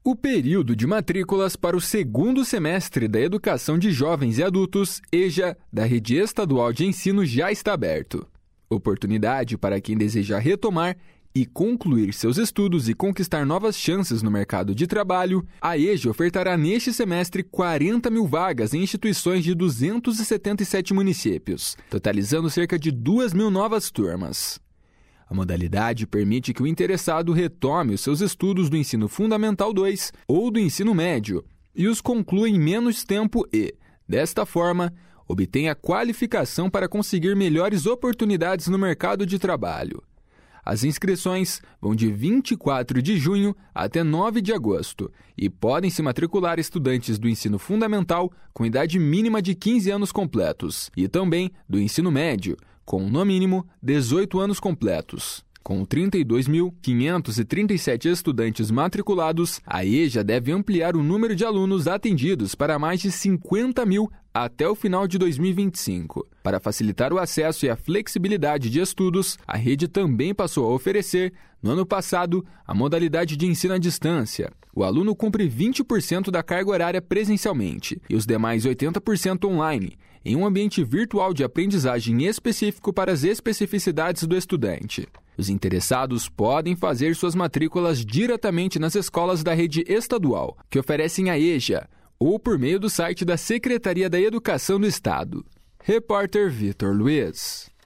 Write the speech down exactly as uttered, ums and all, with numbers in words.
O período de matrículas para o segundo semestre da Educação de Jovens e Adultos, EJA, da Rede Estadual de Ensino já está aberto. Oportunidade para quem deseja retomar e concluir seus estudos e conquistar novas chances no mercado de trabalho, a EJA ofertará neste semestre quarenta mil vagas em instituições de duzentos e setenta e sete municípios, totalizando cerca de duas mil novas turmas. A modalidade permite que o interessado retome os seus estudos do Ensino Fundamental dois ou do Ensino Médio e os conclua em menos tempo e, desta forma, obtenha qualificação para conseguir melhores oportunidades no mercado de trabalho. As inscrições vão de vinte e quatro de junho até nove de agosto e podem se matricular estudantes do ensino fundamental com idade mínima de quinze anos completos e também do ensino médio, com, no mínimo, dezoito anos completos. Com trinta e dois mil quinhentos e trinta e sete estudantes matriculados, a EJA deve ampliar o número de alunos atendidos para mais de cinquenta mil até o final de dois mil e vinte e cinco. Para facilitar o acesso e a flexibilidade de estudos, a rede também passou a oferecer, no ano passado, a modalidade de ensino à distância. O aluno cumpre vinte por cento da carga horária presencialmente e os demais oitenta por cento online, em um ambiente virtual de aprendizagem específico para as especificidades do estudante. Os interessados podem fazer suas matrículas diretamente nas escolas da rede estadual, que oferecem a EJA, ou por meio do site da Secretaria da Educação do Estado. Repórter Vitor Luiz.